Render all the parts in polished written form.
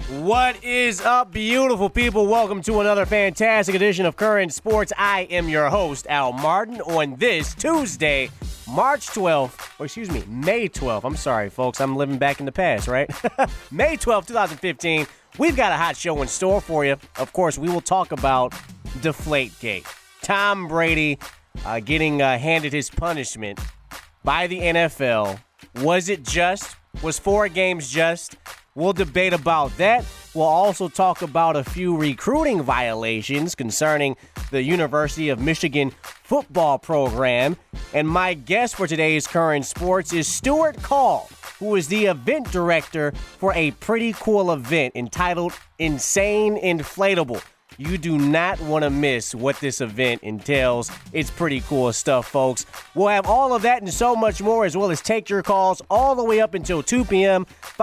What is up, beautiful people? Welcome to another fantastic edition of Current Sports. I am your host, Al Martin, on this Tuesday, May 12th. I'm sorry, folks. I'm living back in the past, right? May 12th, 2015. We've got a hot show in store for you. Of course, we will talk about Deflategate. Tom Brady getting handed his punishment by the NFL. Was it just? Was 4 games just? We'll debate about that. We'll also talk about a few recruiting violations concerning the University of Michigan football program. And my guest for today's Current Sports is Stuart Call, who is the event director for a pretty cool event entitled Insane Inflatable. You do not want to miss what this event entails. It's pretty cool stuff, folks. We'll have all of that and so much more, as well as take your calls all the way up until 2 p.m.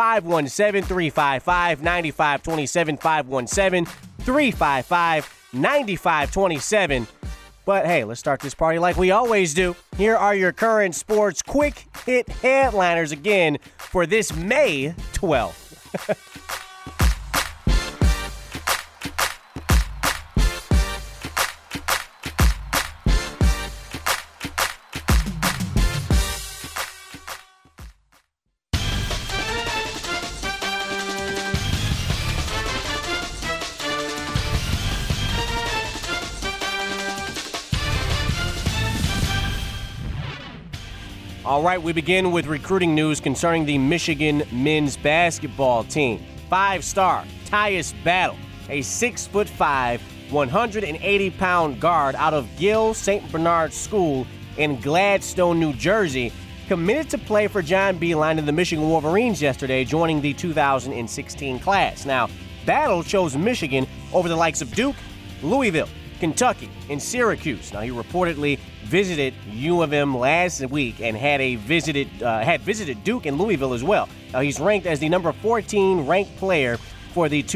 517-355-9527, 517-355-9527. But hey, let's start this party like we always do. Here are your Current Sports quick hit headliners again for this May 12th. All right, we begin with recruiting news concerning the Michigan men's basketball team. 5-star Tyus Battle, a 6'5", 180-pound guard out of Gill St. Bernard School in Gladstone, New Jersey, committed to play for John Beilein and the Michigan Wolverines yesterday, joining the 2016 class. Now, Battle chose Michigan over the likes of Duke, Louisville, Kentucky, and Syracuse. Now, he reportedly visited U of M last week and had visited Duke and Louisville as well. Now, he's ranked as the number 14 ranked player for the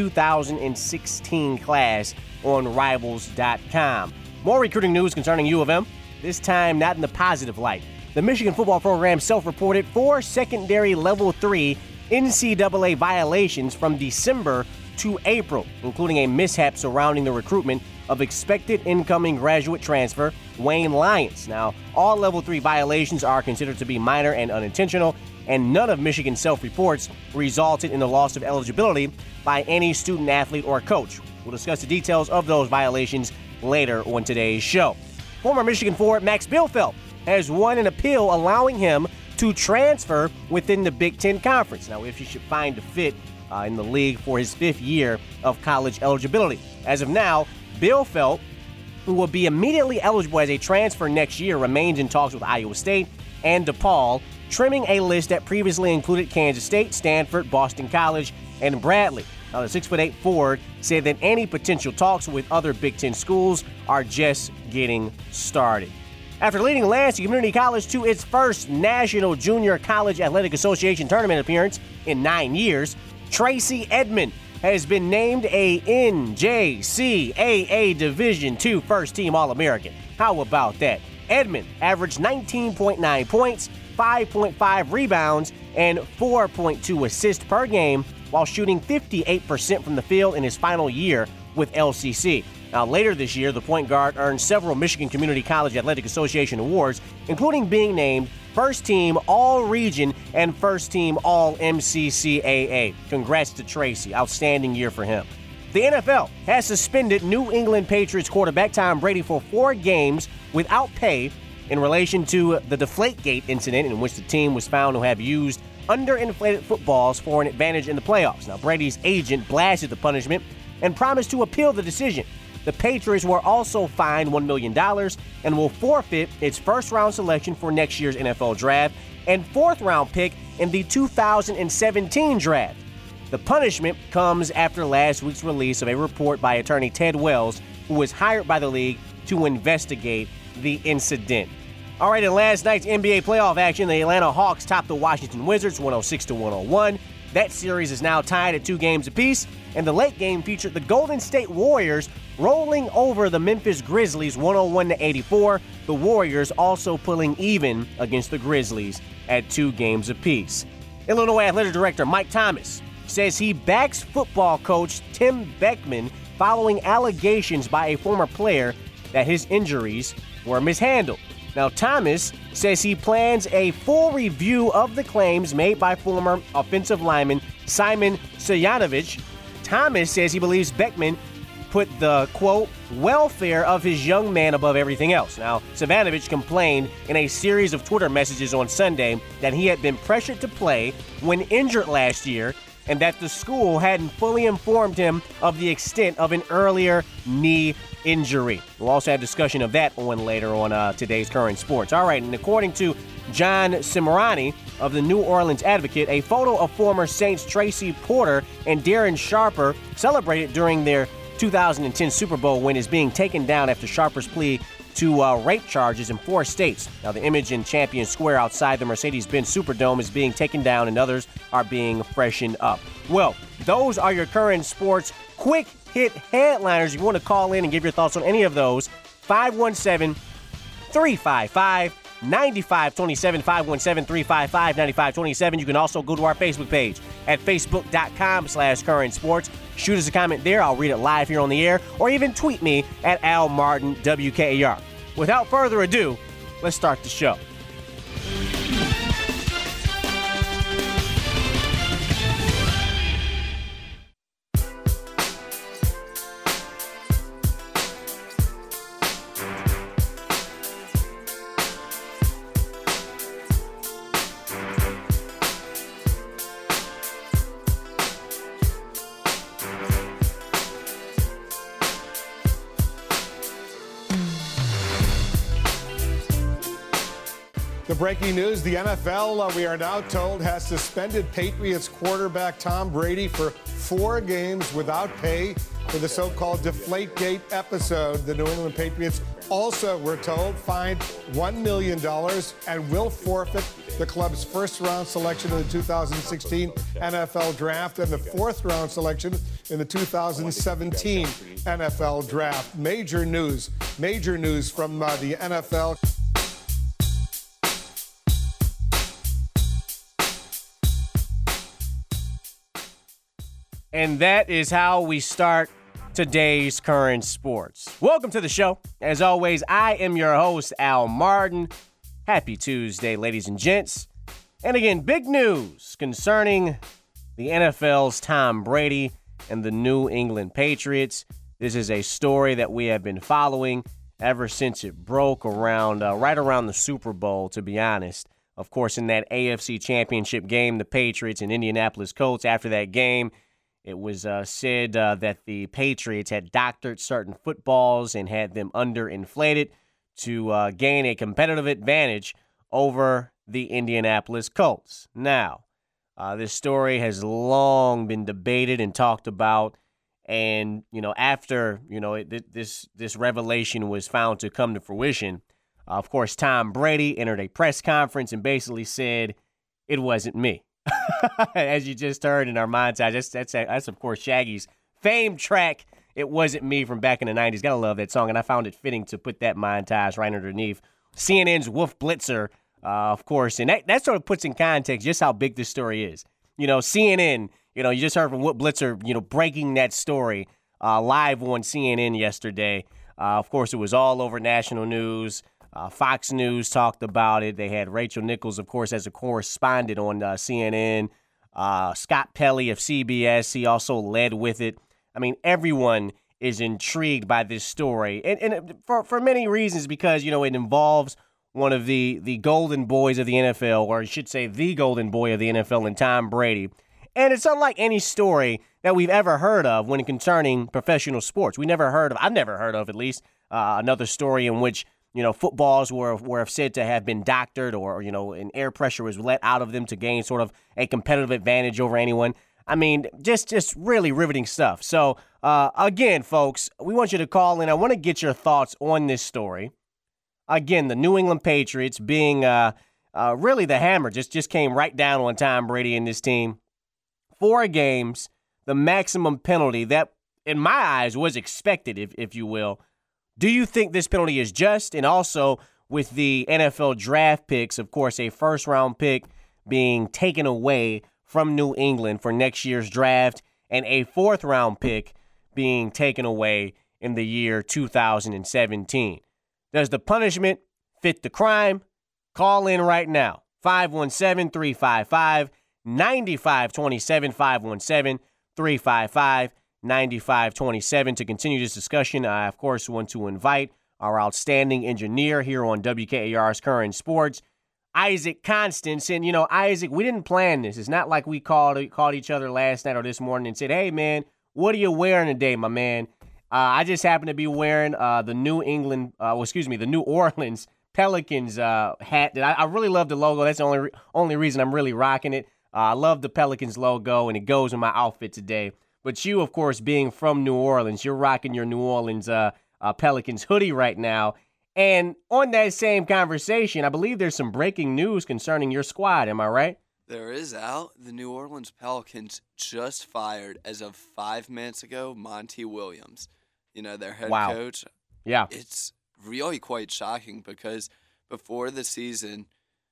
2016 class on Rivals.com. More recruiting news concerning U of M, this time not in the positive light. The Michigan football program self-reported 4 secondary level 3 NCAA violations from December to April, including a mishap surrounding the recruitment of expected incoming graduate transfer Wayne Lyons. Now, all level 3 violations are considered to be minor and unintentional, and none of Michigan's self-reports resulted in the loss of eligibility by any student, athlete, or coach. We'll discuss the details of those violations later on today's show. Former Michigan forward Max Bielfeldt has won an appeal allowing him to transfer within the Big Ten Conference. Now, if he should find a fit in the league for his 5th year of college eligibility. As of now, Bielfeldt, who will be immediately eligible as a transfer next year, remains in talks with Iowa State and DePaul, trimming a list that previously included Kansas State, Stanford, Boston College, and Bradley. Now, the 6'8" forward said that any potential talks with other Big Ten schools are just getting started. After leading Lansing Community College to its first National Junior College Athletic Association tournament appearance in 9 years, Tracy Edmond has been named a NJCAA Division II First-Team All-American. How about that? Edmond averaged 19.9 points, 5.5 rebounds, and 4.2 assists per game while shooting 58% from the field in his final year with LCC. Now, later this year, the point guard earned several Michigan Community College Athletic Association awards, including being named First Team All-Region and First Team All-MCCAA. Congrats to Tracy. Outstanding year for him. The NFL has suspended New England Patriots quarterback Tom Brady for 4 games without pay in relation to the Deflategate incident in which the team was found to have used underinflated footballs for an advantage in the playoffs. Now, Brady's agent blasted the punishment and promised to appeal the decision. The Patriots were also fined $1 million and will forfeit its first-round selection for next year's NFL draft and 4th-round pick in the 2017 draft. The punishment comes after last week's release of a report by attorney Ted Wells, who was hired by the league to investigate the incident. All right, in last night's NBA playoff action, the Atlanta Hawks topped the Washington Wizards 106-101. That series is now tied at 2 games apiece, and the late game featured the Golden State Warriors rolling over the Memphis Grizzlies 101-84. The Warriors also pulling even against the Grizzlies at 2 games apiece. Illinois Athletic Director Mike Thomas says he backs football coach Tim Beckman following allegations by a former player that his injuries were mishandled. Now, Thomas says he plans a full review of the claims made by former offensive lineman Simon Sejanovic. Thomas says he believes Beckman put the, quote, welfare of his young man above everything else. Now, Sejanovic complained in a series of Twitter messages on Sunday that he had been pressured to play when injured last year and that the school hadn't fully informed him of the extent of an earlier knee injury. We'll also have discussion of that on later on today's Current Sports. All right, and according to John Cimarroni of the New Orleans Advocate, a photo of former Saints Tracy Porter and Darren Sharper celebrated during their 2010 Super Bowl win is being taken down after Sharper's plea to rape charges in 4 states. Now, the image in Champion Square outside the Mercedes-Benz Superdome is being taken down and others are being freshened up. Well, those are your Current Sports quick hit headliners. If you want to call in and give your thoughts on any of those, 517-355-9527, 517-355-9527. You can also go to our Facebook page at facebook.com/Current Sports. Shoot us a comment there. I'll read it live here on the air, or even tweet me at Al Martin WKAR. Without further ado, let's start the show. The breaking news, the NFL, we are now told, has suspended Patriots quarterback Tom Brady for 4 games without pay for the so-called Deflategate episode. The New England Patriots also, we're told, fined $1 million and will forfeit the club's first-round selection in the 2016 NFL Draft and the fourth-round selection in the 2017 NFL Draft. Major news from the NFL. And that is how we start today's Current Sports. Welcome to the show. As always, I am your host, Al Martin. Happy Tuesday, ladies and gents. And again, big news concerning the NFL's Tom Brady and the New England Patriots. This is a story that we have been following ever since it broke around right around the Super Bowl, to be honest. Of course, in that AFC Championship game, the Patriots and Indianapolis Colts, after that game, it was said that the Patriots had doctored certain footballs and had them underinflated to gain a competitive advantage over the Indianapolis Colts. Now, this story has long been debated and talked about, and after this revelation was found to come to fruition, of course, Tom Brady entered a press conference and basically said, "It wasn't me." As you just heard in our montage, that's of course Shaggy's famed track, "It Wasn't Me," from back in the 90s. Gotta love that song, and I found it fitting to put that montage right underneath CNN's Wolf Blitzer, of course. And that sort of puts in context just how big this story is. CNN, you just heard from Wolf Blitzer, breaking that story live on CNN yesterday. Of course, it was all over national news. Fox News talked about it. They had Rachel Nichols, of course, as a correspondent on CNN. Scott Pelley of CBS, he also led with it. I mean, everyone is intrigued by this story, and for many reasons, because, it involves one of the golden boys of the NFL, or I should say the golden boy of the NFL, and Tom Brady. And it's unlike any story that we've ever heard of when concerning professional sports. I've never heard of at least, another story in which footballs were said to have been doctored, or, an air pressure was let out of them to gain sort of a competitive advantage over anyone. I mean, just really riveting stuff. So, again, folks, we want you to call in. I want to get your thoughts on this story. Again, the New England Patriots being really the hammer just came right down on Tom Brady and this team. 4 games, the maximum penalty that, in my eyes, was expected, if you will. Do you think this penalty is just? And also, with the NFL draft picks, of course, a first-round pick being taken away from New England for next year's draft and a 4th-round pick being taken away in the year 2017. Does the punishment fit the crime? Call in right now. 517-355-9527, 517-355-9527 to continue this discussion. I, of course, want to invite our outstanding engineer here on WKAR's Current Sports, Isaac Constance. And, Isaac, we didn't plan this. It's not like we called each other last night or this morning and said, hey, man, what are you wearing today, my man? I just happen to be wearing the New Orleans Pelicans hat. That I really love the logo. That's the only reason I'm really rocking it. I love the Pelicans logo, and it goes with my outfit today. But you, of course, being from New Orleans, you're rocking your New Orleans Pelicans hoodie right now. And on that same conversation, I believe there's some breaking news concerning your squad. Am I right? There is, Al. The New Orleans Pelicans just fired, as of 5 minutes ago, Monty Williams. Their head coach. Yeah. It's really quite shocking because before the season,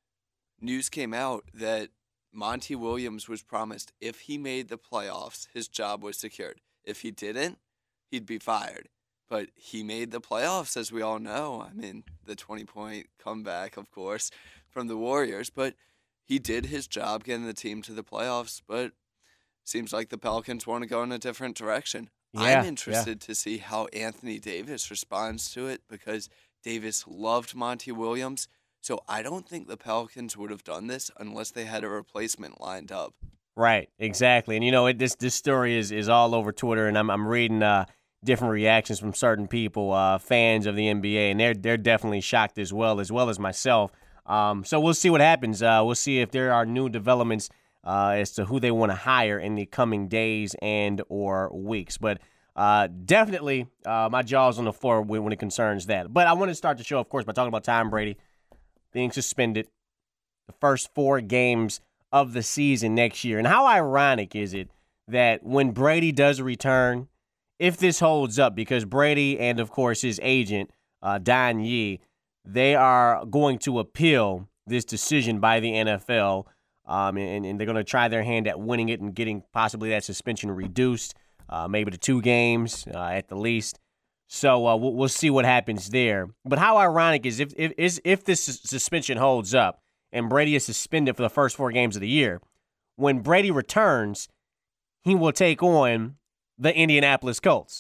news came out that Monty Williams was promised if he made the playoffs, his job was secured. If he didn't, he'd be fired. But he made the playoffs, as we all know. I mean, the 20-point comeback, of course, from the Warriors. But he did his job getting the team to the playoffs. But seems like the Pelicans want to go in a different direction. Yeah, I'm interested to see how Anthony Davis responds to it because Davis loved Monty Williams. So I don't think the Pelicans would have done this unless they had a replacement lined up. Right, exactly. And, this story is all over Twitter, and I'm reading different reactions from certain people, fans of the NBA, and they're definitely shocked as well as myself. So we'll see what happens. We'll see if there are new developments as to who they want to hire in the coming days and or weeks. But definitely my jaw's on the floor when it concerns that. But I want to start the show, of course, by talking about Tom Brady being suspended the first 4 games of the season next year. And how ironic is it that when Brady does return, if this holds up, because Brady and, of course, his agent, Don Yee, they are going to appeal this decision by the NFL, and they're going to try their hand at winning it and getting possibly that suspension reduced, maybe to 2 games at the least. So we'll see what happens there. But how ironic is if this suspension holds up and Brady is suspended for the first 4 games of the year, when Brady returns, he will take on the Indianapolis Colts,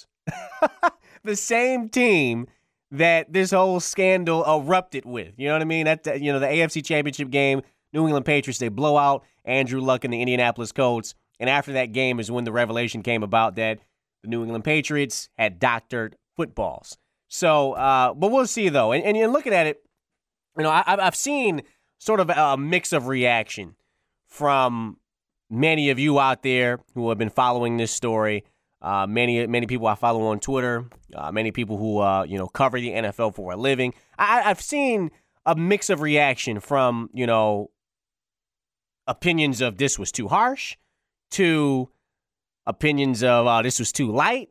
the same team that this whole scandal erupted with. You know what I mean? The AFC Championship game, New England Patriots, they blow out Andrew Luck and the Indianapolis Colts. And after that game is when the revelation came about that the New England Patriots had doctored footballs. So, but we'll see, though. And you're looking at it, I've seen sort of a mix of reaction from many of you out there who have been following this story. Many people I follow on Twitter, many people who cover the NFL for a living. I've seen a mix of reaction from opinions of this was too harsh to opinions of this was too light,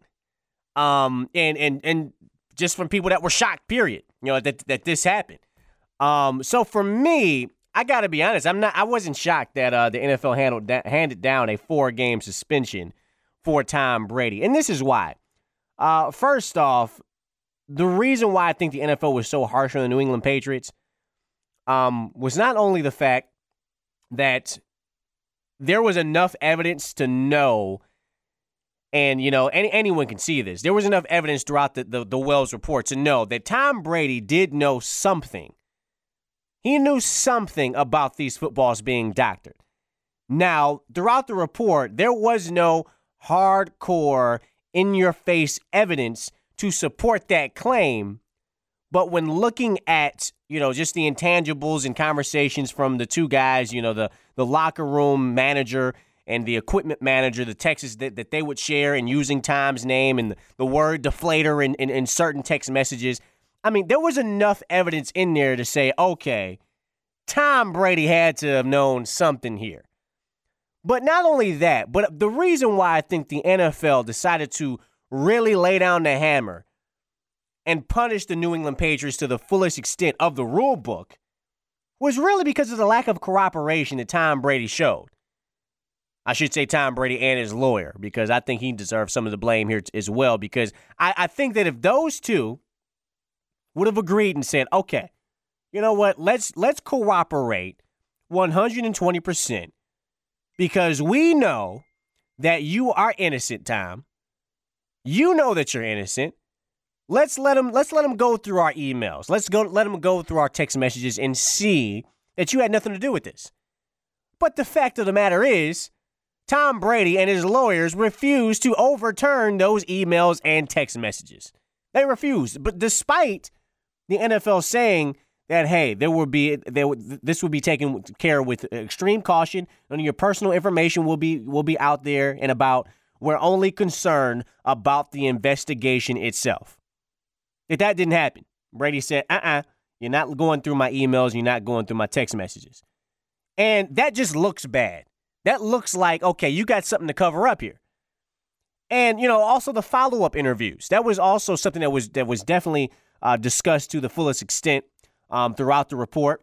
and just from people that were shocked. Period. That this happened. So for me, I got to be honest. I wasn't shocked that the NFL handed down a 4-game suspension for Tom Brady. And this is why. First off, the reason why I think the NFL was so harsh on the New England Patriots was not only the fact that there was enough evidence to know, and, anyone can see this. There was enough evidence throughout the Wells report to know that Tom Brady did know something. He knew something about these footballs being doctored. Now, throughout the report, there was no hardcore, in-your-face evidence to support that claim. But when looking at, just the intangibles and conversations from the 2 guys, the locker room manager and the equipment manager, the texts that they would share and using Tom's name and the word deflator in certain text messages, I mean, there was enough evidence in there to say, okay, Tom Brady had to have known something here. But not only that, but the reason why I think the NFL decided to really lay down the hammer and punish the New England Patriots to the fullest extent of the rule book was really because of the lack of cooperation that Tom Brady showed. I should say Tom Brady and his lawyer, because I think he deserves some of the blame here as well, because I think that if those two would have agreed and said, okay, you know what, let's cooperate 120%, because we know that you are innocent, Tom. You know that you're innocent. Let's let them go through our emails. Let them go through our text messages and see that you had nothing to do with this. But the fact of the matter is, Tom Brady and his lawyers refused to overturn those emails and text messages. They refused. But despite the NFL saying that, hey, this would be taken care of with extreme caution, and your personal information will be out there and about. We're only concerned about the investigation itself. If that didn't happen, Brady said, you're not going through my emails, you're not going through my text messages. And that just looks bad. That looks like, okay, you got something to cover up here. And, also the follow-up interviews. That was also something that was definitely discussed to the fullest extent throughout the report,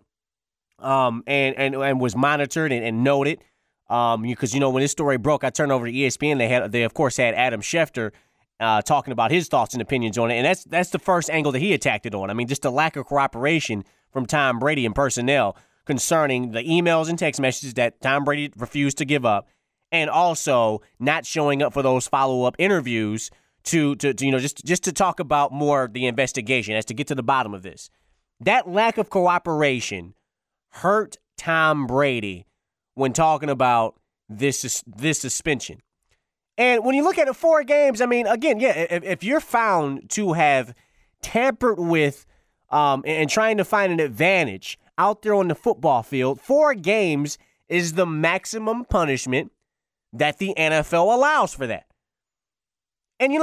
and was monitored and noted. Because, when this story broke, I turned over to ESPN. They of course had Adam Schefter talking about his thoughts and opinions on it. And that's the first angle that he attacked it on. I mean, just the lack of cooperation from Tom Brady and personnel concerning the emails and text messages that Tom Brady refused to give up, and also not showing up for those follow-up interviews to just to talk about more the investigation, as to get to the bottom of this. That lack of cooperation hurt Tom Brady when talking about this suspension. And when you look at it, 4 games, I mean, again, yeah, if you're found to have tampered with and trying to find an advantage out there on the football field, 4 games is the maximum punishment that the NFL allows for that. And,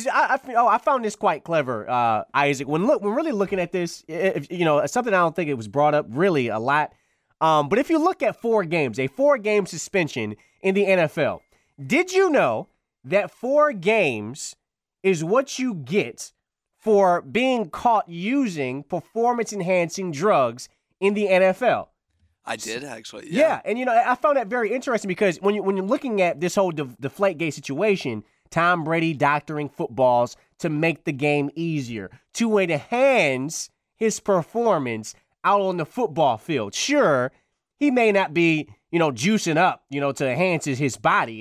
I found this quite clever, Isaac. When really looking at this, something I don't think it was brought up really a lot. But if you look at 4 games, a 4-game suspension in the NFL, did you know that 4 games is what you get for being caught using performance-enhancing drugs in the NFL? I did, actually. Yeah, and I found that very interesting, because when you're looking at this whole Deflategate situation, Tom Brady doctoring footballs to make the game easier, to enhance his performance out on the football field. Sure, he may not be, juicing up, to enhance his body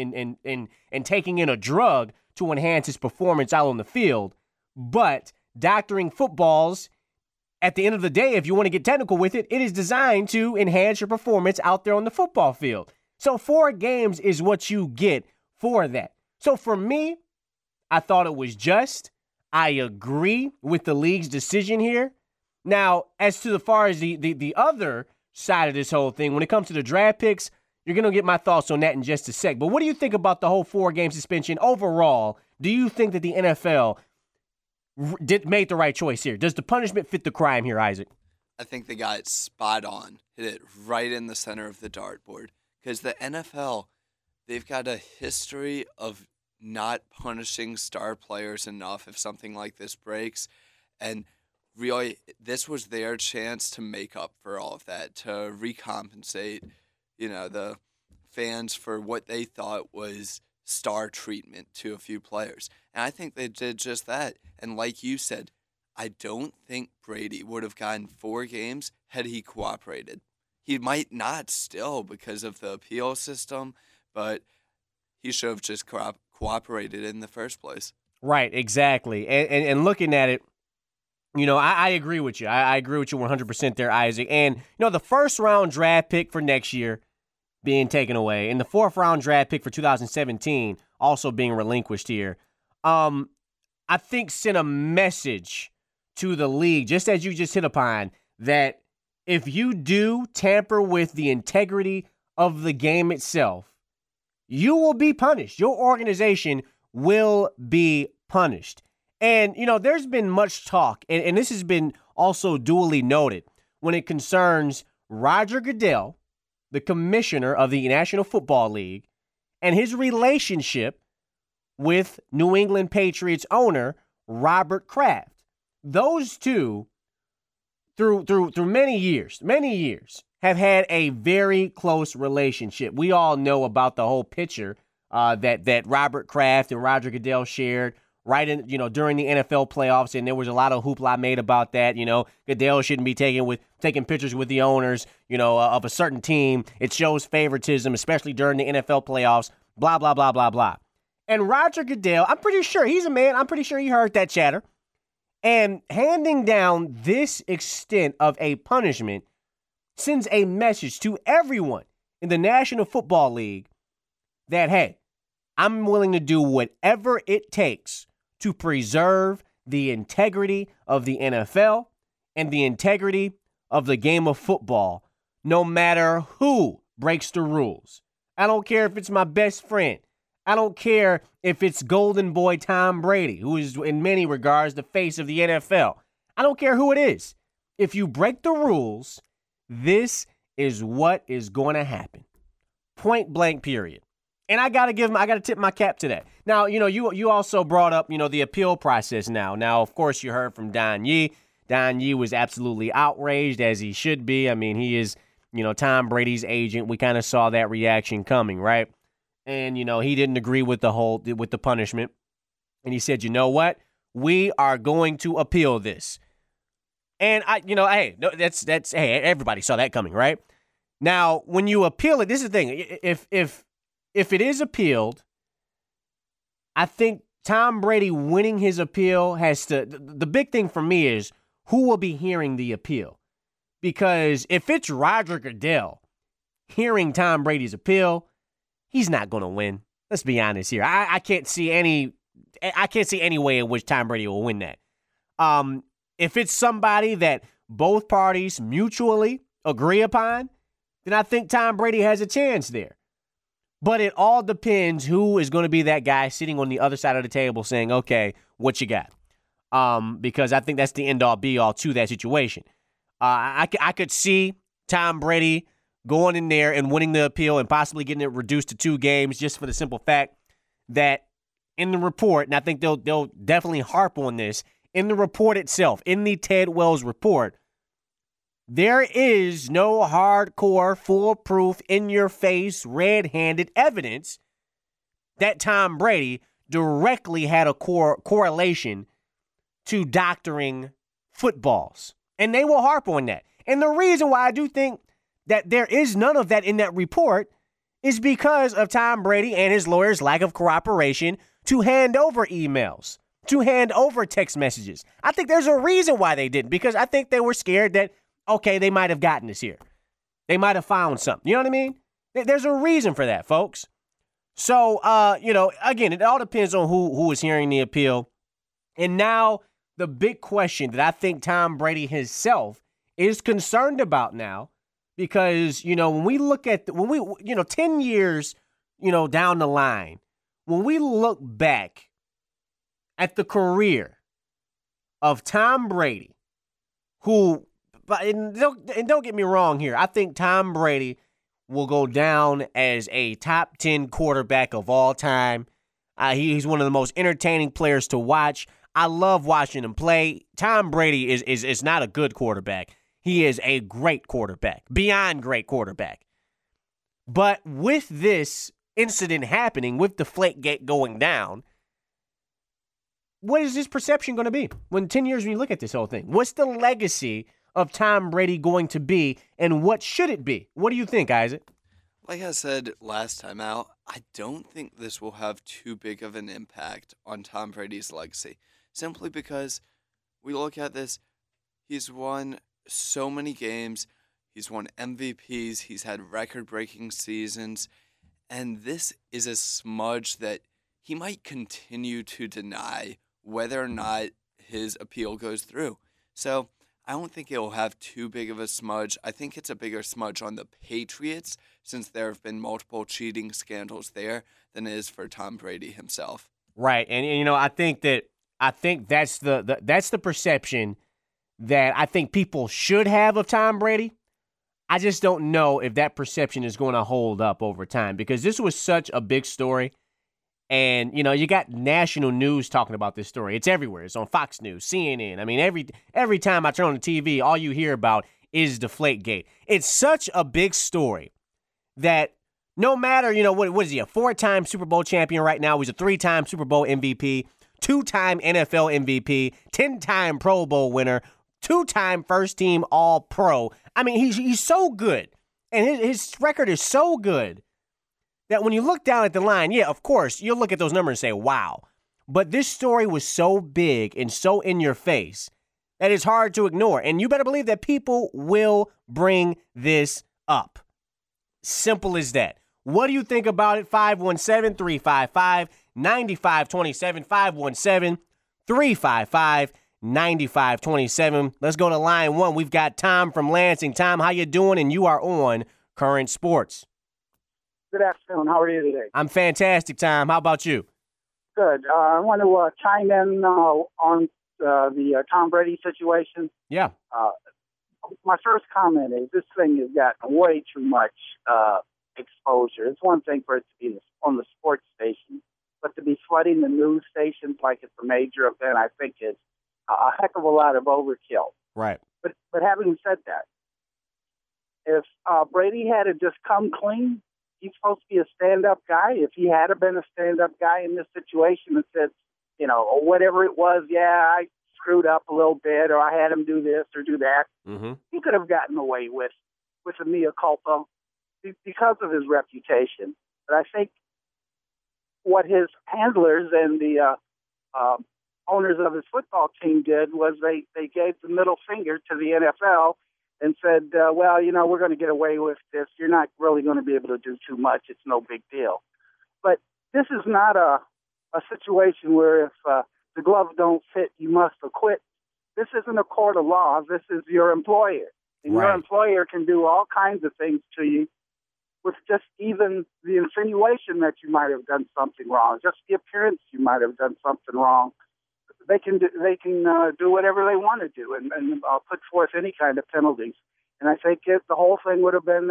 and taking in a drug to enhance his performance out on the field, but doctoring footballs, at the end of the day, if you want to get technical with it, it is designed to enhance your performance out there on the football field. So 4 games is what you get for that. So for me, I thought it was just. I agree with the league's decision here. Now, as to far as the other side of this whole thing, when it comes to the draft picks, you're going to get my thoughts on that in just a sec. But what do you think about the whole 4-game suspension overall? Do you think that the NFL made the right choice here? Does the punishment fit the crime here, Isaac? I think they got it spot on. Hit it right in the center of the dartboard. Because the NFL, they've got a history of not punishing star players enough if something like this breaks. And really, this was their chance to make up for all of that, to recompensate, the fans for what they thought was star treatment to a few players. And I think they did just that. And like you said, I don't think Brady would have gotten 4 games had he cooperated. He might not still because of the appeal system, but he should have just cooperated in the first place. Right, exactly. And looking at it, I agree with you. I agree with you 100% there, Isaac. And, the first-round draft pick for next year being taken away, and the 4th-round draft pick for 2017 also being relinquished here, I think sent a message to the league, just as you just hit upon, that if you do tamper with the integrity of the game itself, you will be punished. Your organization will be punished. And, there's been much talk, and this has been also duly noted, when it concerns Roger Goodell, the commissioner of the National Football League, and his relationship with New England Patriots owner Robert Kraft. Those two, through many years, have had a very close relationship. We all know about the whole picture that Robert Kraft and Roger Goodell shared right in, during the NFL playoffs, and there was a lot of hoopla made about that. Goodell shouldn't be taking pictures with the owners, of a certain team. It shows favoritism, especially during the NFL playoffs. Blah blah blah blah blah. And Roger Goodell, I'm pretty sure he's a man. I'm pretty sure he heard that chatter, and handing down this extent of a punishment sends a message to everyone in the National Football League that, hey, I'm willing to do whatever it takes to preserve the integrity of the NFL and the integrity of the game of football, no matter who breaks the rules. I don't care if it's my best friend. I don't care if it's Golden Boy Tom Brady, who is in many regards the face of the NFL. I don't care who it is. If you break the rules, this is what is going to happen. Point blank, period. And I got to tip my cap to that. Now, you also brought up, the appeal process now. Now, of course, you heard from Don Yee. Don Yee was absolutely outraged, as he should be. I mean, he is, Tom Brady's agent. We kind of saw that reaction coming, right? And, he didn't agree with the punishment. And he said, you know what? We are going to appeal this. And hey, everybody saw that coming, right? Now, when you appeal it, this is the thing. If it is appealed, I think Tom Brady winning his appeal the big thing for me is who will be hearing the appeal. Because if it's Roger Goodell hearing Tom Brady's appeal, he's not going to win. Let's be honest here. I can't see any way in which Tom Brady will win that. If it's somebody that both parties mutually agree upon, then I think Tom Brady has a chance there. But it all depends who is going to be that guy sitting on the other side of the table saying, okay, what you got? Because I think that's the end-all, be-all to that situation. I could see Tom Brady going in there and winning the appeal and possibly getting it reduced to 2 games just for the simple fact that in the report, and I think they'll definitely harp on this, in the report itself, in the Ted Wells report, there is no hardcore, foolproof, in-your-face, red-handed evidence that Tom Brady directly had a correlation to doctoring footballs. And they will harp on that. And the reason why I do think that there is none of that in that report is because of Tom Brady and his lawyers' lack of cooperation to hand over emails, to hand over text messages. I think there's a reason why they didn't, because I think they were scared that, okay, they might have gotten this here. They might have found something. You know what I mean? There's a reason for that, folks. So, again, it all depends on who is hearing the appeal. And now the big question that I think Tom Brady himself is concerned about now, because, when we look at, 10 years, down the line, when we look back at the career of Tom Brady, who, and don't get me wrong here, I think Tom Brady will go down as a top 10 quarterback of all time. He's one of the most entertaining players to watch. I love watching him play. Tom Brady is not a good quarterback. He is a great quarterback, beyond great quarterback. But with this incident happening, with Deflategate going down, what is his perception going to be when 10 years when you look at this whole thing? What's the legacy of Tom Brady going to be, and what should it be? What do you think, Isaac? Like I said last time out, I don't think this will have too big of an impact on Tom Brady's legacy. Simply because we look at this, he's won so many games, he's won MVPs, he's had record-breaking seasons, and this is a smudge that he might continue to deny whether or not his appeal goes through. So I don't think it will have too big of a smudge. I think it's a bigger smudge on the Patriots, since there have been multiple cheating scandals there, than it is for Tom Brady himself. Right, and I think that's the perception that I think people should have of Tom Brady. I just don't know if that perception is going to hold up over time, because this was such a big story. And, you got national news talking about this story. It's everywhere. It's on Fox News, CNN. I mean, every time I turn on the TV, all you hear about is Deflategate. It's such a big story that no matter, what is he, a 4-time Super Bowl champion right now? He's a 3-time Super Bowl MVP, 2-time NFL MVP, 10-time Pro Bowl winner, 2-time first-team All-Pro. I mean, he's so good, and his record is so good that when you look down at the line, yeah, of course, you'll look at those numbers and say, wow. But this story was so big and so in your face that it's hard to ignore. And you better believe that people will bring this up. Simple as that. What do you think about it? 517-355-9527. 517-355-9527. Let's go to line 1. We've got Tom from Lansing. Tom, how you doing? And you are on Current Sports. Good afternoon. How are you today? I'm fantastic, Tom. How about you? Good. I want to chime in on the Tom Brady situation. Yeah. My first comment is this thing has gotten way too much exposure. It's one thing for it to be on the sports station, but to be flooding the news stations like it's a major event, I think is a heck of a lot of overkill. Right. But having said that, if Brady had to just come clean, he's supposed to be a stand-up guy. If he had been a stand-up guy in this situation and said, or whatever it was, yeah, I screwed up a little bit, or I had him do this or do that, he could have gotten away with a mea culpa because of his reputation. But I think what his handlers and the owners of his football team did was they gave the middle finger to the NFL and said, well, we're going to get away with this. You're not really going to be able to do too much. It's no big deal. But this is not a situation where if the gloves don't fit, you must acquit. This isn't a court of law. This is your employer. And Your employer can do all kinds of things to you with just even the insinuation that you might have done something wrong, just the appearance you might have done something wrong. They can do whatever they want to do and put forth any kind of penalties. And I think the whole thing would have been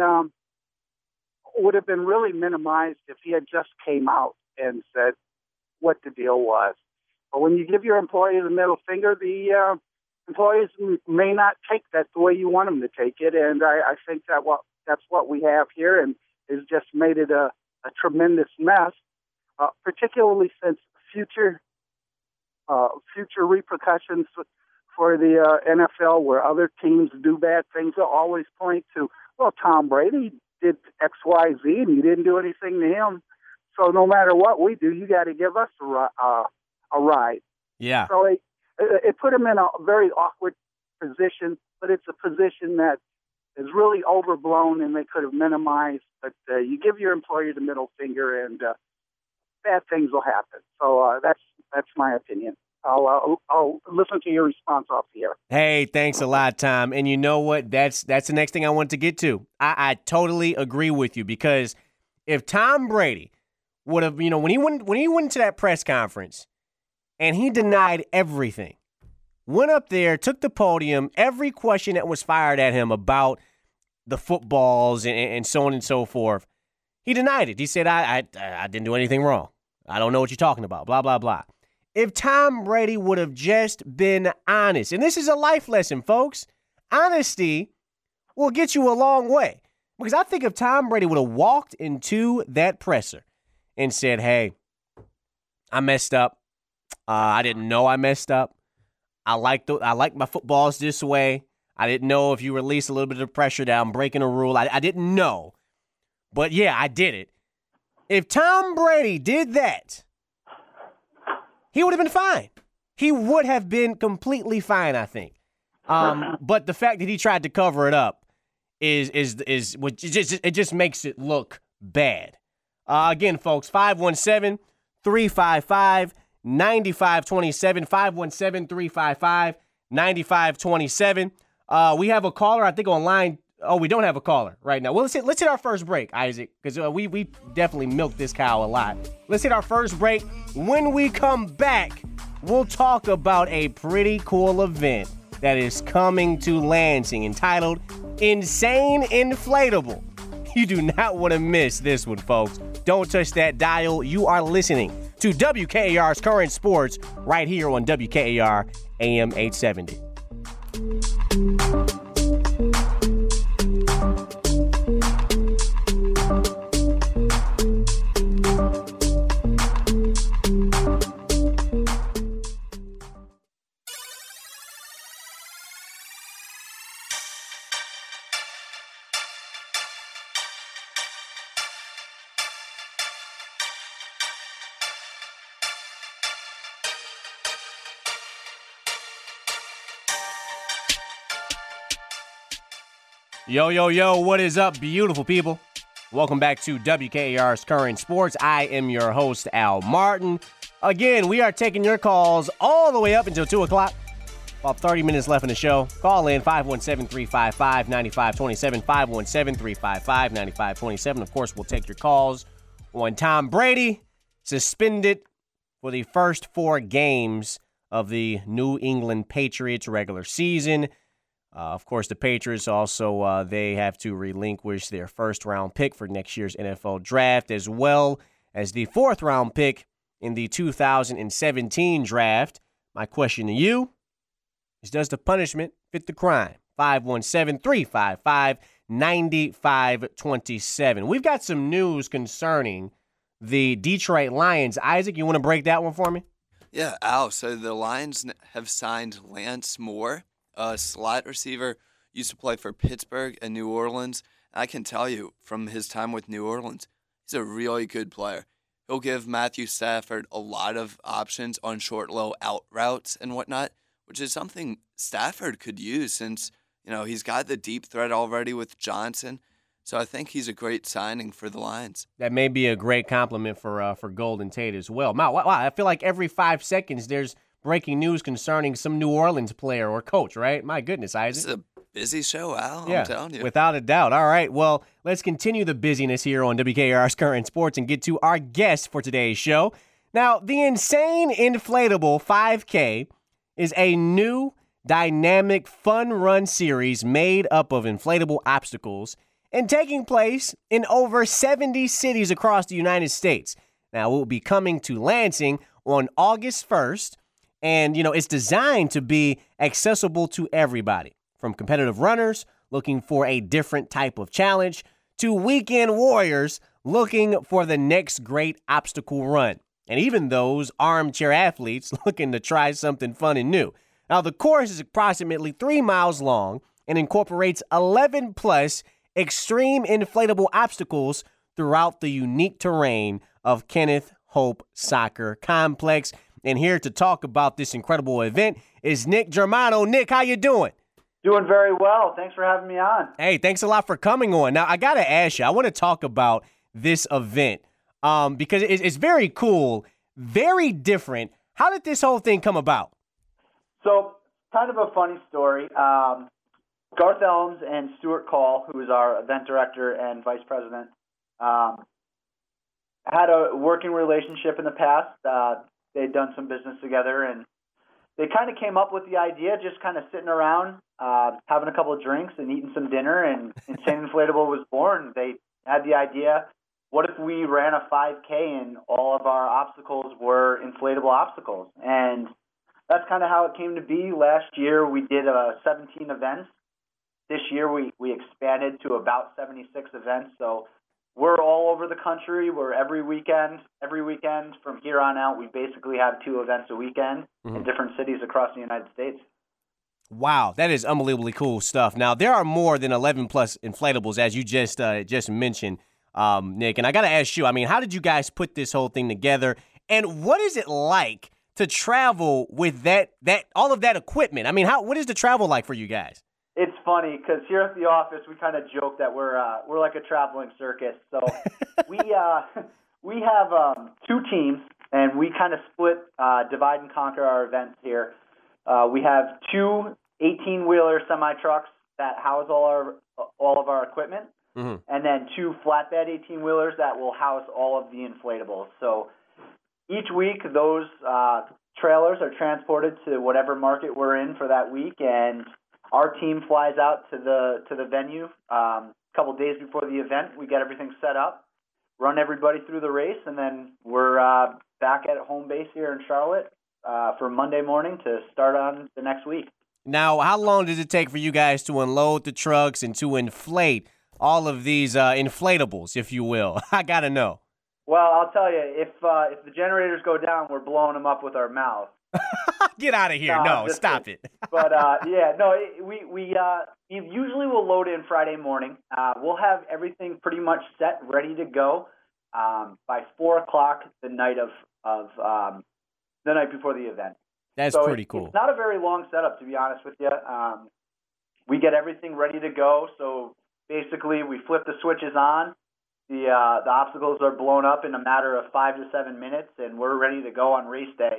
really minimized if he had just came out and said what the deal was. But when you give your employee the middle finger, the employees may not take that the way you want them to take it. And I think that's what we have here, and has just made it a tremendous mess, particularly since future repercussions for the NFL, where other teams do bad things, they'll always point to, well, Tom Brady did X, Y, Z, and you didn't do anything to him. So no matter what we do, you got to give us a ride. Yeah. So it put him in a very awkward position, but it's a position that is really overblown, and they could have minimized. But you give your employer the middle finger, and bad things will happen. So that's my opinion. I'll listen to your response off the air. Hey, thanks a lot, Tom. And you know what? That's the next thing I want to get to. I totally agree with you, because if Tom Brady would have, when he went to that press conference and he denied everything, went up there, took the podium, every question that was fired at him about the footballs and so on and so forth, he denied it. He said, I didn't do anything wrong. I don't know what you're talking about, blah, blah, blah. If Tom Brady would have just been honest, and this is a life lesson, folks, honesty will get you a long way. Because I think if Tom Brady would have walked into that presser and said, hey, I messed up. I didn't know I messed up. I like my footballs this way. I didn't know if you release a little bit of pressure that I'm breaking a rule. I didn't know. But, yeah, I did it. If Tom Brady did that, he would have been fine. He would have been completely fine, I think. But the fact that he tried to cover it up is what it just makes it look bad. Again, folks, 517-355-9527, 517-355-9527. We have a caller, I think, on line. Oh, we don't have a caller right now. Well, let's hit our first break, Isaac, because we definitely milked this cow a lot. Let's hit our first break. When we come back, we'll talk about a pretty cool event that is coming to Lansing entitled Insane Inflatable. You do not want to miss this one, folks. Don't touch that dial. You are listening to WKAR's Current Sports right here on WKAR AM 870. Yo, yo, yo, what is up, beautiful people? Welcome back to WKAR's Current Sports. I am your host, Al Martin. Again, we are taking your calls all the way up until 2 o'clock. About 30 minutes left in the show. Call in 517-355-9527, 517-355-9527. Of course, we'll take your calls on Tom Brady, suspended for the first 4 games of the New England Patriots regular season. Of course, the Patriots also, they have to relinquish their first-round pick for next year's NFL draft, as well as the 4th-round pick in the 2017 draft. My question to you is, does the punishment fit the crime? 517-355-9527. We've got some news concerning the Detroit Lions. Isaac, you want to break that one for me? Yeah, Al, so the Lions have signed Lance Moore, a slot receiver, used to play for Pittsburgh and New Orleans. I can tell you from his time with New Orleans, he's a really good player. He'll give Matthew Stafford a lot of options on short, low out routes and whatnot, which is something Stafford could use since, he's got the deep threat already with Johnson. So I think he's a great signing for the Lions. That may be a great compliment for Golden Tate as well. Wow, I feel like every 5 seconds there's breaking news concerning some New Orleans player or coach, right? My goodness, Isaac. It's a busy show, Al, yeah, I'm telling you. Without a doubt. All right, well, let's continue the busyness here on WKR's Current Sports and get to our guest for today's show. Now, the Insane Inflatable 5K is a new, dynamic, fun run series made up of inflatable obstacles and taking place in over 70 cities across the United States. Now, it will be coming to Lansing on August 1st. And, it's designed to be accessible to everybody, from competitive runners looking for a different type of challenge to weekend warriors looking for the next great obstacle run, and even those armchair athletes looking to try something fun and new. Now, the course is approximately 3 miles long and incorporates 11-plus extreme inflatable obstacles throughout the unique terrain of Kenneth Hope Soccer Complex. And here to talk about this incredible event is Nick Germano. Nick, how you doing? Doing very well. Thanks for having me on. Hey, thanks a lot for coming on. Now, I got to ask you, I want to talk about this event because it's very cool, very different. How did this whole thing come about? So, kind of a funny story. Garth Elms and Stuart Call, who is our event director and vice president, had a working relationship in the past. They'd done some business together, and they kind of came up with the idea, just kind of sitting around, having a couple of drinks and eating some dinner, and Insane Inflatable was born. They had the idea, what if we ran a 5K and all of our obstacles were inflatable obstacles? And that's kind of how it came to be. Last year, we did 17 events. This year, we expanded to about 76 events, so we're all over the country. We're every weekend from here on out. We basically have 2 events a weekend in different cities across the United States. Wow, that is unbelievably cool stuff. Now, there are more than 11-plus inflatables, as you just mentioned, Nick. And I got to ask you, how did you guys put this whole thing together? And what is it like to travel with that all of that equipment? What is the travel like for you guys? It's funny because here at the office we kind of joke that we're like a traveling circus. So we have 2 teams, and we kind of split, divide and conquer our events here. We have 2 18-wheeler semi-trucks that house all of our equipment, and then 2 flatbed 18-wheelers that will house all of the inflatables. So each week those trailers are transported to whatever market we're in for that week, and our team flies out to the venue a couple days before the event. We get everything set up, run everybody through the race, and then we're back at home base here in Charlotte for Monday morning to start on the next week. Now, how long does it take for you guys to unload the trucks and to inflate all of these inflatables, if you will? I got to know. Well, I'll tell you, if the generators go down, we're blowing them up with our mouth. Get out of here. No, stop it. But, we usually will load in Friday morning. We'll have everything pretty much set, ready to go by 4 o'clock the night the night before the event. That's pretty cool. It's not a very long setup, to be honest with you. We get everything ready to go, so basically we flip the switches on. The obstacles are blown up in a matter of 5 to 7 minutes, and we're ready to go on race day.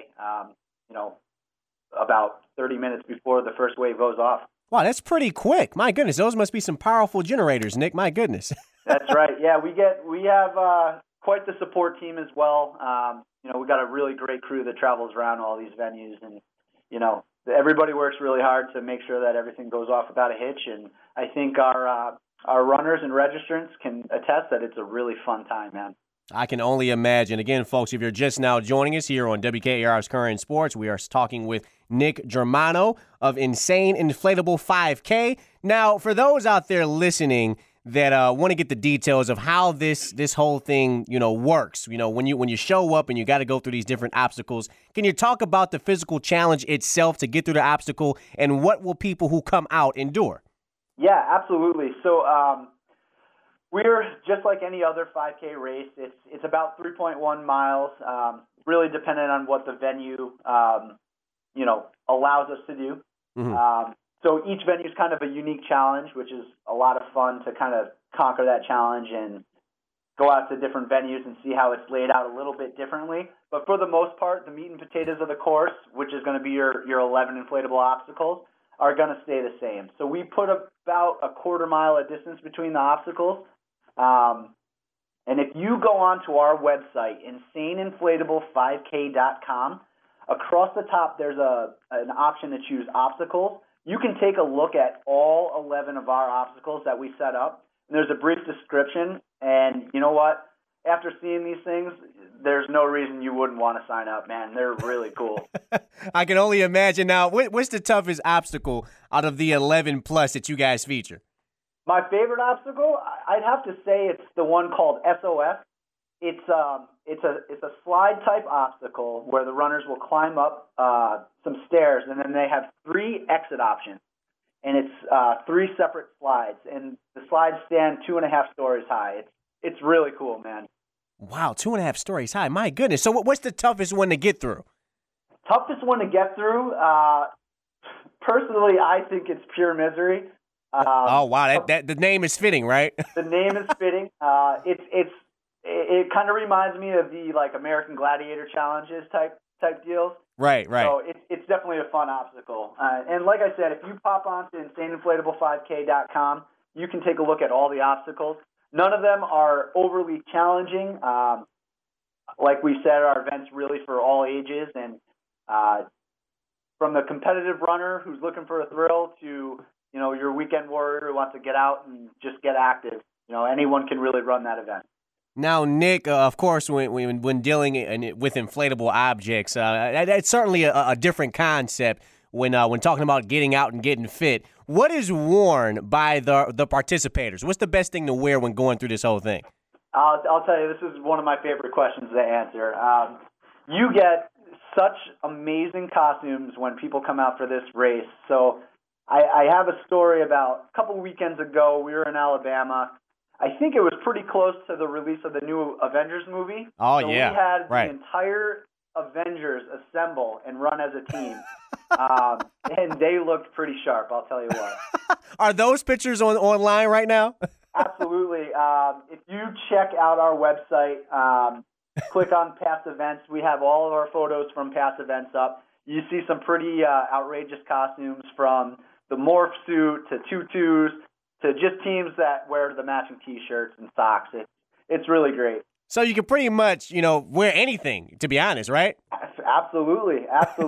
About 30 minutes before the first wave goes off. Wow, that's pretty quick. My goodness, those must be some powerful generators, Nick. My goodness. That's right. Yeah, we have quite the support team as well. We got a really great crew that travels around all these venues, and everybody works really hard to make sure that everything goes off without a hitch. And I think our runners and registrants can attest that it's a really fun time, man. I can only imagine. Again, folks, if you're just now joining us here on WKAR's Current Sports, we are talking with Nick Germano of Insane Inflatable 5K. Now, for those out there listening that want to get the details of how this whole thing, works, when you show up and you got to go through these different obstacles, can you talk about the physical challenge itself to get through the obstacle, and what will people who come out endure? Yeah, absolutely. So, we're just like any other 5K race. It's about 3.1 miles, really dependent on what the venue, allows us to do. Mm-hmm. So each venue is kind of a unique challenge, which is a lot of fun to kind of conquer that challenge and go out to different venues and see how it's laid out a little bit differently. But for the most part, the meat and potatoes of the course, which is going to be your 11 inflatable obstacles, are going to stay the same. So we put about a quarter mile of distance between the obstacles. And if you go onto our website, insaneinflatable5k.com, across the top there's an option to choose obstacles. You can take a look at all 11 of our obstacles that we set up. And there's a brief description, and you know what? After seeing these things, there's no reason you wouldn't want to sign up, man. They're really cool. I can only imagine. Now, what's the toughest obstacle out of the 11 plus that you guys feature? My favorite obstacle, I'd have to say it's the one called SOS. It's a slide type obstacle where the runners will climb up some stairs, and then they have 3 exit options, and it's 3 separate slides, and the slides stand 2.5 stories high. It's really cool, man. Wow, 2.5 stories high. My goodness. So what's the toughest one to get through? Toughest one to get through. Personally, I think it's Pure Misery. Oh wow, that the name is fitting, right? The name is fitting. It kind of reminds me of the American Gladiator challenges type deals. Right. So it's definitely a fun obstacle. And like I said, if you pop onto insaneinflatable5k.com, you can take a look at all the obstacles. None of them are overly challenging. Like we said, our event's really for all ages, and from the competitive runner who's looking for a thrill to your weekend warrior who wants to get out and just get active. Anyone can really run that event. Now, Nick, of course, when dealing with inflatable objects, that's certainly a different concept when talking about getting out and getting fit. What is worn by the participators? What's the best thing to wear when going through this whole thing? I'll tell you, this is one of my favorite questions to answer. You get such amazing costumes when people come out for this race. So I have a story about a couple weekends ago. We were in Alabama. I think it was pretty close to the release of the new Avengers movie. Oh, so yeah. We had right. the entire Avengers assemble and run as a team. And they looked pretty sharp, I'll tell you what. Are those pictures online right now? Absolutely. If you check out our website, click on past events, we have all of our photos from past events up. You see some pretty outrageous costumes, from the morph suit to tutus to just teams that wear the matching T-shirts and socks. It's really great. So you can pretty much, wear anything, to be honest, right? Absolutely.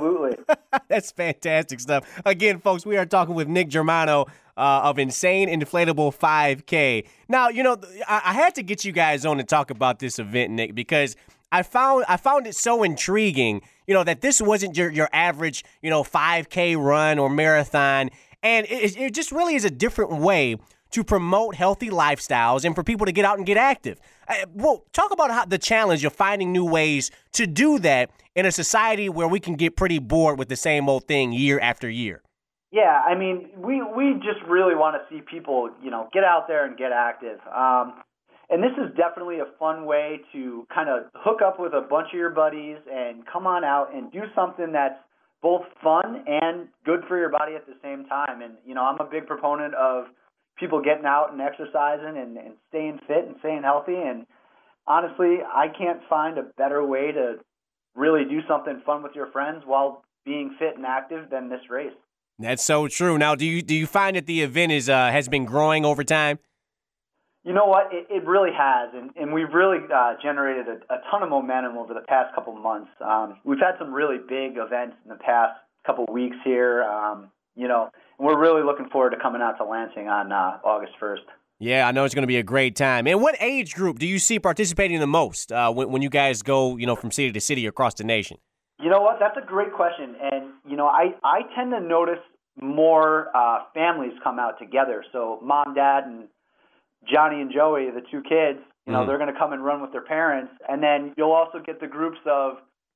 That's fantastic stuff. Again, folks, we are talking with Nick Germano of Insane Inflatable 5K. Now, I had to get you guys on to talk about this event, Nick, because I found it so intriguing, that this wasn't your average, 5K run or marathon. And it just really is a different way to promote healthy lifestyles and for people to get out and get active. Well, talk about the challenge of finding new ways to do that in a society where we can get pretty bored with the same old thing year after year. Yeah, I mean, we just really want to see people, get out there and get active. And this is definitely a fun way to kind of hook up with a bunch of your buddies and come on out and do something that's both fun and good for your body at the same time. And, I'm a big proponent of people getting out and exercising and staying fit and staying healthy. And honestly, I can't find a better way to really do something fun with your friends while being fit and active than this race. That's so true. Now, do you find that the event has been growing over time? You know what? It really has, and we've really generated a ton of momentum over the past couple of months. We've had some really big events in the past couple of weeks here, and we're really looking forward to coming out to Lansing on August 1st. Yeah, I know it's going to be a great time. And what age group do you see participating the most when you guys go, from city to city across the nation? You know what? That's a great question. And, I tend to notice more families come out together. So mom, dad, and Johnny and Joey, the two kids, they're going to come and run with their parents. And then you'll also get the groups of,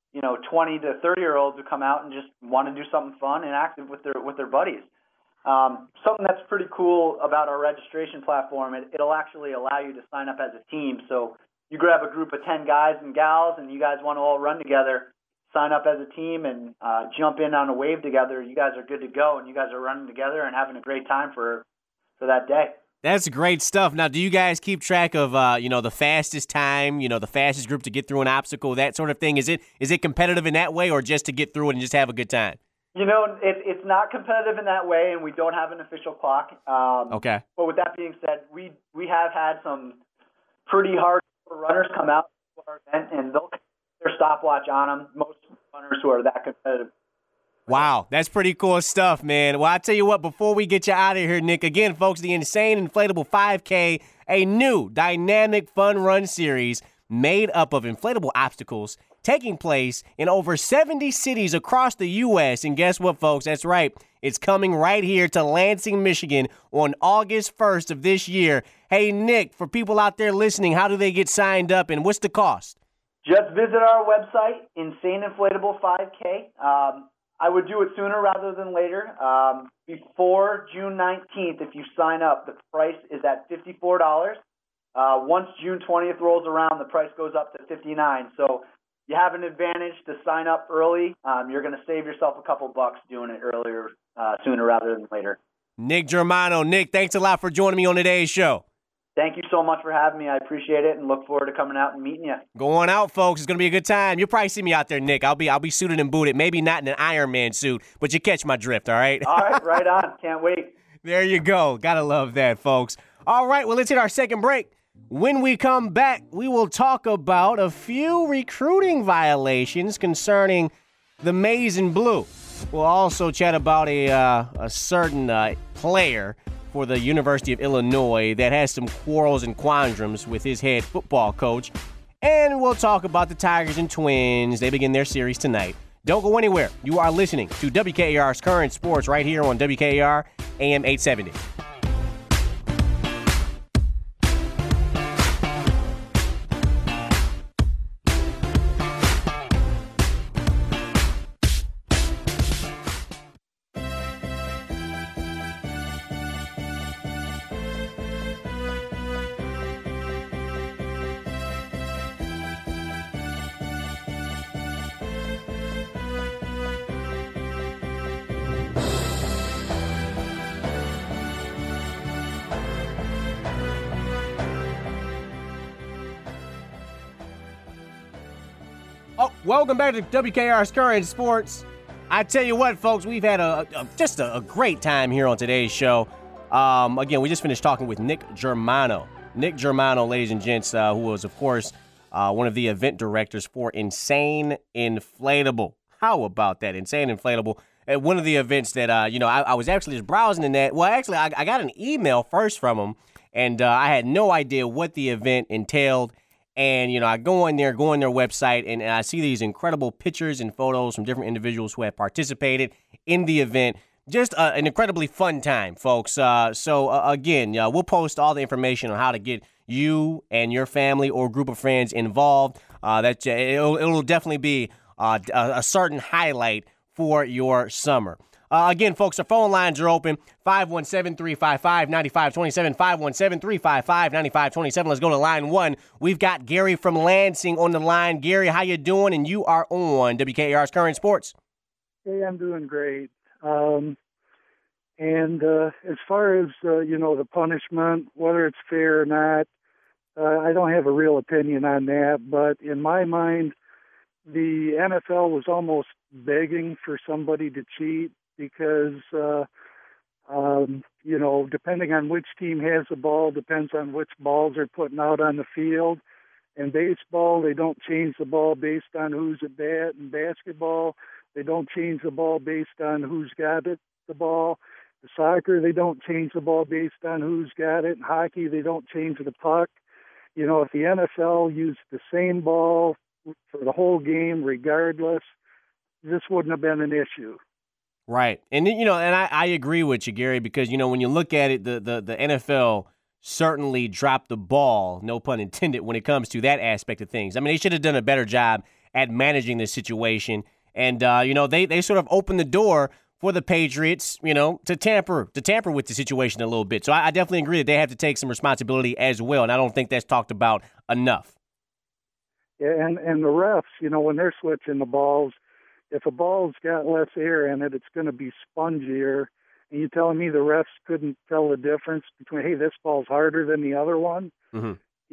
20 to 30-year-olds who come out and just want to do something fun and active with their buddies. Something that's pretty cool about our registration platform, it'll actually allow you to sign up as a team. So you grab a group of 10 guys and gals and you guys want to all run together, sign up as a team and jump in on a wave together. You guys are good to go, and you guys are running together and having a great time for that day. That's great stuff. Now, do you guys keep track of, the fastest time, the fastest group to get through an obstacle, that sort of thing? Is it competitive in that way, or just to get through it and just have a good time? It's not competitive in that way, and we don't have an official clock. Okay. But with that being said, we have had some pretty hard runners come out to our event, and they'll keep their stopwatch on them. Most runners who are that competitive. Wow, that's pretty cool stuff, man. Well, I tell you what, before we get you out of here, Nick, again, folks, the Insane Inflatable 5K, a new dynamic fun run series made up of inflatable obstacles taking place in over 70 cities across the U.S. And guess what, folks? That's right. It's coming right here to Lansing, Michigan on August 1st of this year. Hey, Nick, for people out there listening, how do they get signed up and what's the cost? Just visit our website, Insane Inflatable 5K. I would do it sooner rather than later. Before June 19th, if you sign up, the price is at $54. Once June 20th rolls around, the price goes up to $59. So you have an advantage to sign up early. You're going to save yourself a couple bucks doing it earlier, sooner rather than later. Nick Germano. Nick, thanks a lot for joining me on today's show. Thank you so much for having me. I appreciate it and look forward to coming out and meeting you. Going out, folks. It's going to be a good time. You'll probably see me out there, Nick. I'll be suited and booted. Maybe not in an Iron Man suit, but you catch my drift, all right? All right, right on. Can't wait. There you go. Gotta love that, folks. All right, well, let's hit our second break. When we come back, we will talk about a few recruiting violations concerning the Maize and Blue. We'll also chat about a certain player for the University of Illinois that has some quarrels and quandaries with his head football coach. And we'll talk about the Tigers and Twins. They begin their series tonight. Don't go anywhere. You are listening to WKAR's Current Sports right here on WKAR AM 870. Welcome back to WKR's Current Sports. I tell you what, folks, we've had just a great time here on today's show. Again, we just finished talking with Nick Germano. Nick Germano, ladies and gents, who was, of course, one of the event directors for Insane Inflatable. How about that? Insane Inflatable. At one of the events that, I was actually just browsing in that. Well, actually, I got an email first from him, and I had no idea what the event entailed. And, I go on their website, and I see these incredible pictures and photos from different individuals who have participated in the event. Just an incredibly fun time, folks. Again, we'll post all the information on how to get you and your family or group of friends involved. It'll definitely be a certain highlight for your summer. Again, folks, our phone lines are open, 517-355-9527, 517-355-9527. Let's go to line one. We've got Gary from Lansing on the line. Gary, how you doing? And you are on WKAR's Current Sports. Hey, I'm doing great. And as far as, the punishment, whether it's fair or not, I don't have a real opinion on that. But in my mind, the NFL was almost begging for somebody to cheat because, depending on which team has the ball, depends on which balls are putting out on the field. In baseball, they don't change the ball based on who's at bat. In basketball, they don't change the ball based on who's got it, the ball. In soccer, they don't change the ball based on who's got it. In hockey, they don't change the puck. If the NFL used the same ball for the whole game, regardless, this wouldn't have been an issue. Right. And, I agree with you, Gary, because, when you look at it, the NFL certainly dropped the ball, no pun intended, when it comes to that aspect of things. I mean, they should have done a better job at managing this situation. And, they sort of opened the door for the Patriots, to tamper with the situation a little bit. So I definitely agree that they have to take some responsibility as well. And I don't think that's talked about enough. Yeah, and the refs, when they're switching the balls, if a ball's got less air in it, it's going to be spongier. And you telling me the refs couldn't tell the difference between, hey, this ball's harder than the other one? Mm-hmm.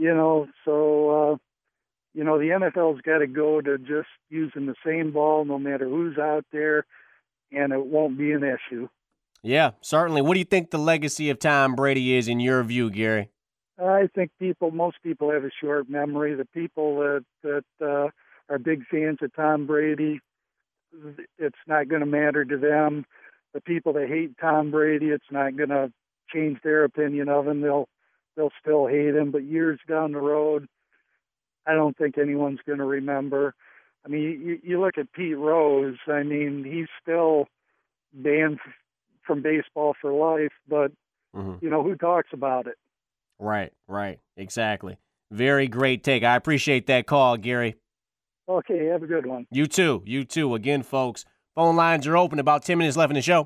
The NFL's got to go to just using the same ball no matter who's out there, and it won't be an issue. Yeah, certainly. What do you think the legacy of Tom Brady is in your view, Gary? I think most people have a short memory. The people that are big fans of Tom Brady, it's not going to matter to them. The people that hate Tom Brady, it's not going to change their opinion of him. They'll still hate him. But years down the road, I don't think anyone's going to remember. I mean, you look at Pete Rose. I mean, he's still banned from baseball for life. But, who talks about it? Right, exactly. Very great take. I appreciate that call, Gary. Okay, have a good one. You too. Again, folks, phone lines are open. About 10 minutes left in the show.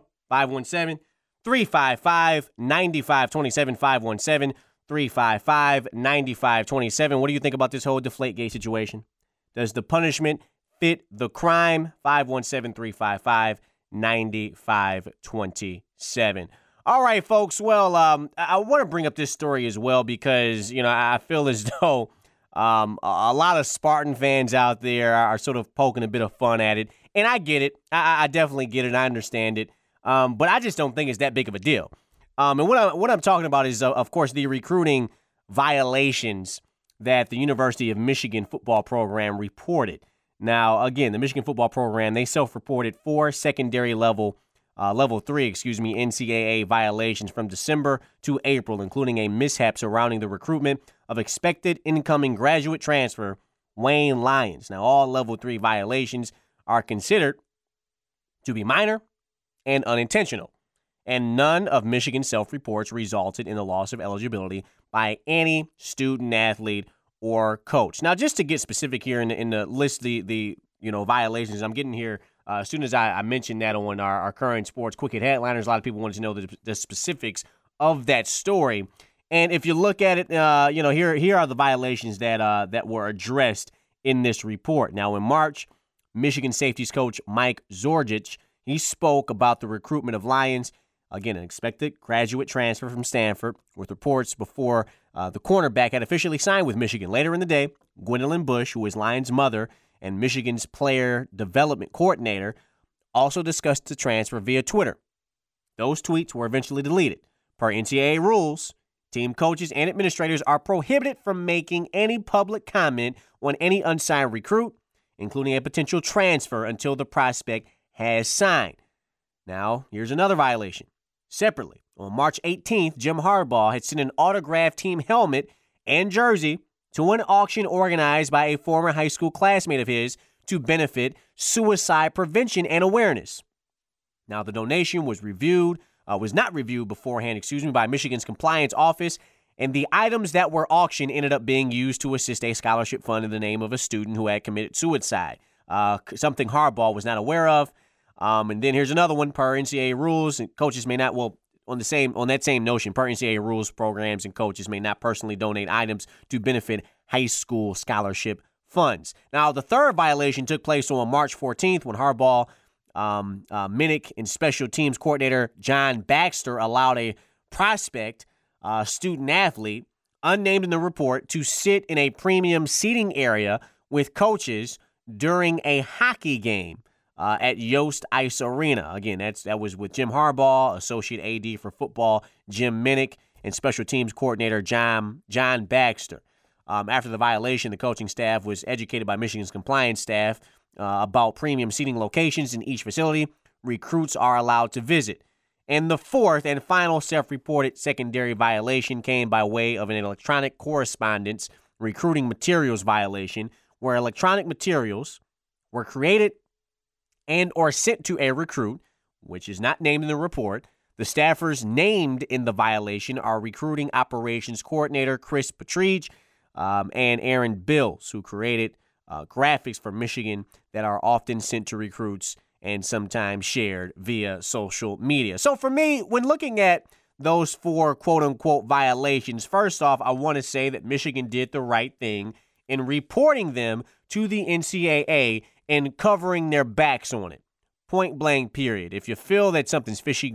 517-355-9527. 517-355-9527. What do you think about this whole Deflategate situation? Does the punishment fit the crime? 517-355-9527. All right, folks. Well, I want to bring up this story as well because, I feel as though a lot of Spartan fans out there are sort of poking a bit of fun at it. And I get it. I definitely get it. I understand it. But I just don't think it's that big of a deal. And what I'm talking about is, of course, the recruiting violations that the University of Michigan football program reported. Now, again, the Michigan football program, they self-reported 4 secondary level 3, NCAA violations from December to April, including a mishap surrounding the recruitment of expected incoming graduate transfer Wayne Lyons. Now, all level 3 violations are considered to be minor and unintentional, and none of Michigan's self-reports resulted in the loss of eligibility by any student, athlete, or coach. Now, just to get specific here in the list, the violations I'm getting here. As soon as I mentioned that on our current sports quick hit headliners, a lot of people wanted to know the specifics of that story. And if you look at it, here are the violations that were addressed in this report. Now, in March, Michigan safeties coach Mike Zorgich, he spoke about the recruitment of Lyons. Again, an expected graduate transfer from Stanford, with reports before the cornerback had officially signed with Michigan. Later in the day, Gwendolyn Bush, who is Lyons' mother and Michigan's player development coordinator, also discussed the transfer via Twitter. Those tweets were eventually deleted. Per NCAA rules, team coaches and administrators are prohibited from making any public comment on any unsigned recruit, including a potential transfer, until the prospect has signed. Now, here's another violation. Separately, on March 18th, Jim Harbaugh had sent an autographed team helmet and jersey to an auction organized by a former high school classmate of his to benefit suicide prevention and awareness. Now, the donation was not reviewed beforehand, by Michigan's compliance office, and the items that were auctioned ended up being used to assist a scholarship fund in the name of a student who had committed suicide, something Harbaugh was not aware of. And then here's another one. Per NCAA rules, and coaches may not, on that same notion, per NCAA rules, programs and coaches may not personally donate items to benefit high school scholarship funds. Now, the third violation took place on March 14th when Harbaugh Minnick and special teams coordinator John Baxter allowed a prospect student-athlete, unnamed in the report, to sit in a premium seating area with coaches during a hockey game at Yost Ice Arena. Again, that was with Jim Harbaugh, associate AD for football Jim Minnick, and special teams coordinator John Baxter. After the violation, the coaching staff was educated by Michigan's compliance staff about premium seating locations in each facility recruits are allowed to visit. And the fourth and final self-reported secondary violation came by way of an electronic correspondence recruiting materials violation, where electronic materials were created and or sent to a recruit, which is not named in the report. The staffers named in the violation are recruiting operations coordinator Chris Patridge and Aaron Bills, who created graphics for Michigan that are often sent to recruits and sometimes shared via social media. So for me, when looking at those four quote-unquote violations, first off, I want to say that Michigan did the right thing in reporting them to the NCAA and covering their backs on it. Point blank, period. If you feel that something fishy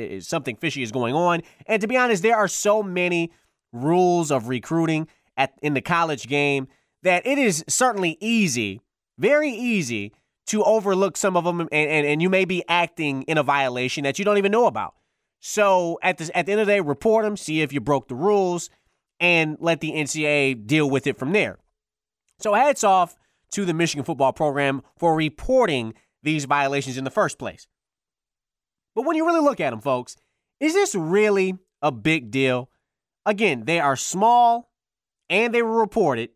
is going on, and to be honest, there are so many rules of recruiting in the college game that it is certainly easy, very easy, to overlook some of them, and you may be acting in a violation that you don't even know about. So at the end of the day, report them, see if you broke the rules, and let the NCAA deal with it from there. So hats off to the Michigan football program for reporting these violations in the first place. But when you really look at them, folks, is this really a big deal? Again, they are small, and they were reported.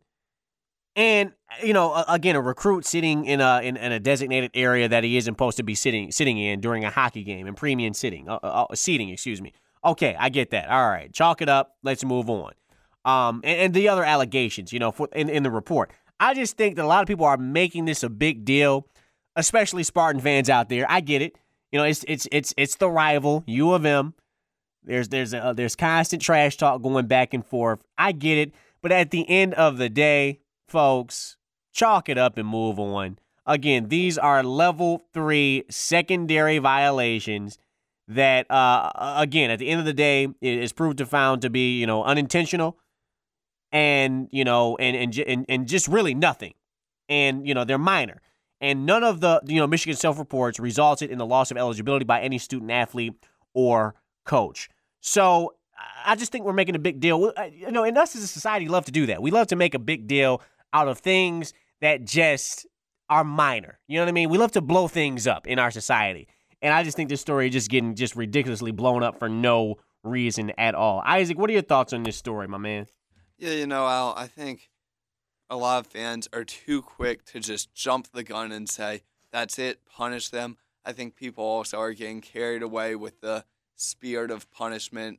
And, again, a recruit sitting in a designated area that he isn't supposed to be sitting in during a hockey game in premium seating. Okay, I get that. All right, chalk it up. Let's move on. And the other allegations, in the report. I just think that a lot of people are making this a big deal, especially Spartan fans out there. I get it. It's the rival, U of M. There's constant trash talk going back and forth. I get it. But at the end of the day, folks, chalk it up and move on. Again, these are level 3 secondary violations that, again, at the end of the day, it is proved to found to be, unintentional and just really nothing. And, they're minor. And none of the, Michigan self-reports resulted in the loss of eligibility by any student athlete or coach. So I just think we're making a big deal. And us as a society love to do that. We love to make a big deal out of things that just are minor. You know what I mean? We love to blow things up in our society. And I just think this story is just getting just ridiculously blown up for no reason at all. Isaac, what are your thoughts on this story, my man? Yeah, Al, I think a lot of fans are too quick to just jump the gun and say, that's it, punish them. I think people also are getting carried away with the spirit of punishment,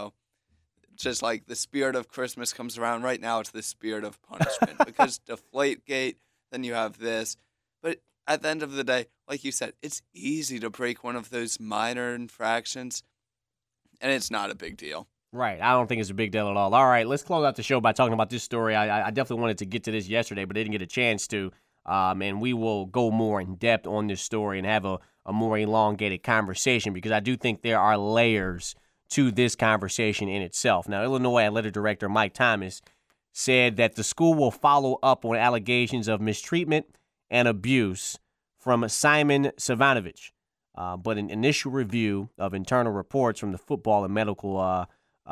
just like the spirit of Christmas comes around right now, it's the spirit of punishment because Deflategate, then you have this. But at the end of the day, like you said, it's easy to break one of those minor infractions, and it's not a big deal. Right. I don't think it's a big deal at all. All right, let's close out the show by talking about this story. I definitely wanted to get to this yesterday, but I didn't get a chance to. And we will go more in depth on this story and have a more elongated conversation because I do think there are layers to this conversation in itself. Now, Illinois Athletic Director Mike Thomas said that the school will follow up on allegations of mistreatment and abuse from Simon Savanovich. But an initial review of internal reports from the football and medical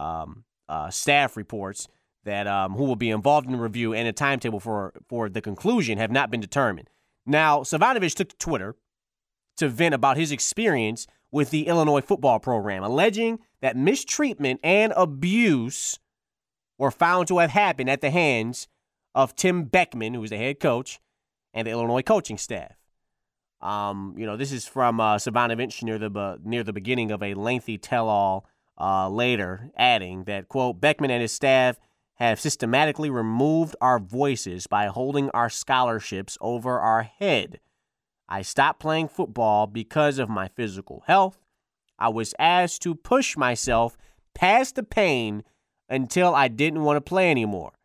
staff reports that who will be involved in the review and a timetable for the conclusion have not been determined. Now, Savanovich took to Twitter to vent about his experience with the Illinois football program, alleging that mistreatment and abuse were found to have happened at the hands of Tim Beckman, who is the head coach, and the Illinois coaching staff. This is from Savanovich near the beginning of a lengthy tell-all later, adding that, quote, Beckman and his staff have systematically removed our voices by holding our scholarships over our head. I stopped playing football because of my physical health. I was asked to push myself past the pain until I didn't want to play anymore.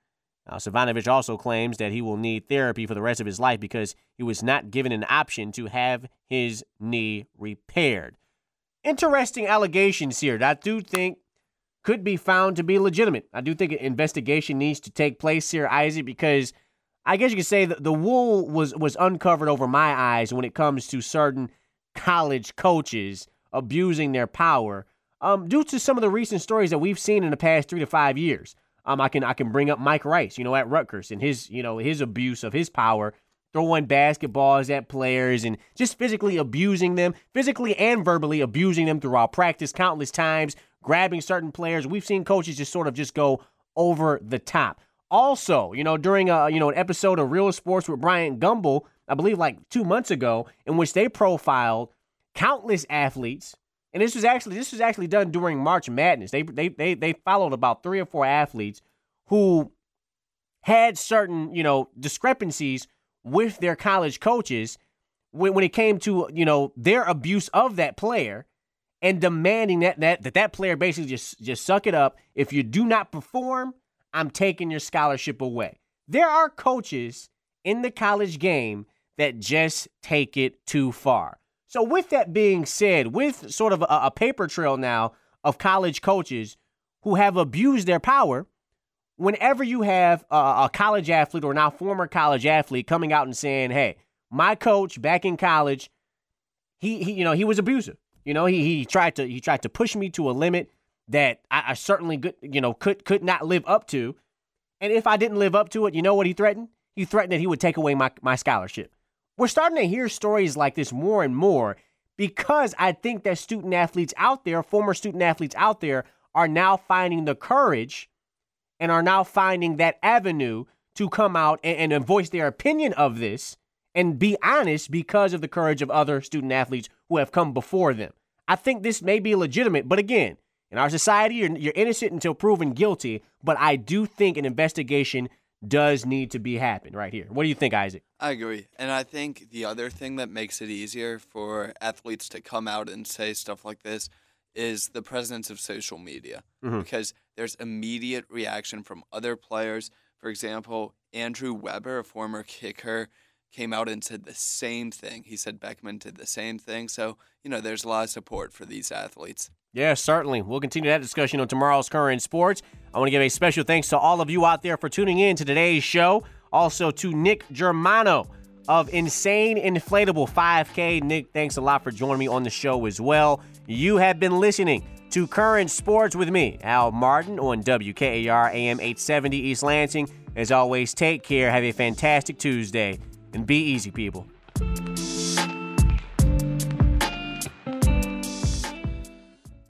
Stefanovic also claims that he will need therapy for the rest of his life because he was not given an option to have his knee repaired. Interesting allegations here that I do think could be found to be legitimate. I do think an investigation needs to take place here, Isaac, because I guess you could say that the wool was uncovered over my eyes when it comes to certain college coaches abusing their power due to some of the recent stories that we've seen in the past 3 to 5 years. I can bring up Mike Rice, at Rutgers and his abuse of his power, throwing basketballs at players and just physically abusing them, physically and verbally abusing them throughout practice countless times, grabbing certain players. We've seen coaches just sort of just go over the top. Also, during an episode of Real Sports with Bryant Gumbel, I believe like 2 months ago, in which they profiled countless athletes. And this was actually done during March Madness. They followed about 3 or 4 athletes who had certain, discrepancies with their college coaches when it came to, their abuse of that player and demanding that player basically just suck it up. If you do not perform, I'm taking your scholarship away. There are coaches in the college game that just take it too far. So with that being said, with sort of a paper trail now of college coaches who have abused their power, whenever you have a college athlete or now former college athlete coming out and saying, hey, my coach back in college, he was abusive. He tried to push me to a limit that I certainly could not live up to. And if I didn't live up to it, you know what he threatened? He threatened that he would take away my scholarship. We're starting to hear stories like this more and more because I think that student athletes out there, former student athletes out there, are now finding the courage and are now finding that avenue to come out and voice their opinion of this and be honest because of the courage of other student athletes who have come before them. I think this may be legitimate, but again, in our society, you're innocent until proven guilty, but I do think an investigation does need to be happen right here. What do you think, Isaac? I agree. And I think the other thing that makes it easier for athletes to come out and say stuff like this is the presence of social media, because there's immediate reaction from other players. For example, Andrew Weber, a former kicker, came out and said the same thing. He said Beckman did the same thing. So, there's a lot of support for these athletes. Yeah, certainly. We'll continue that discussion on tomorrow's Current Sports. I want to give a special thanks to all of you out there for tuning in to today's show. Also to Nick Germano of Insane Inflatable 5K. Nick, thanks a lot for joining me on the show as well. You have been listening to Current Sports with me, Al Martin, on WKAR AM 870 East Lansing. As always, take care, have a fantastic Tuesday, and be easy, people.